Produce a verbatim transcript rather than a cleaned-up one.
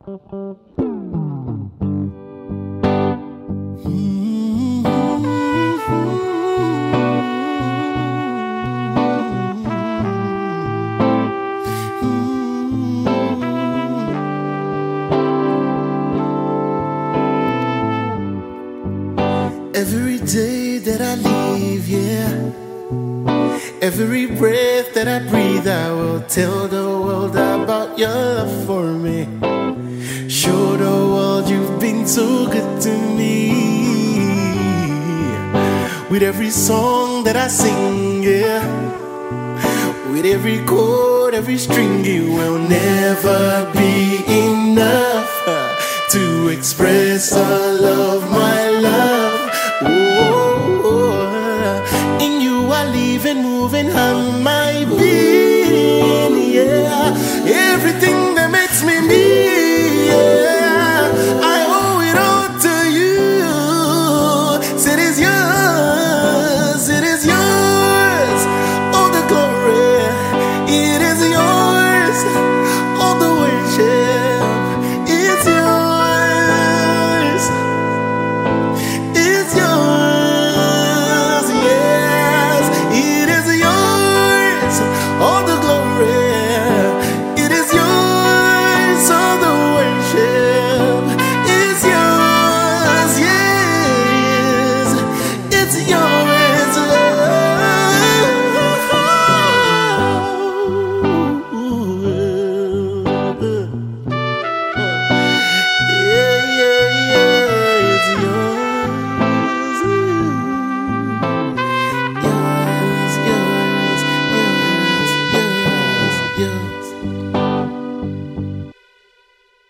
Every day that I live, yeah, every breath that I breathe, I will tell the world about your love for me. Show the world you've been so good to me. With every song that I sing, yeah, with every chord, every string, it will never be enough to express our love.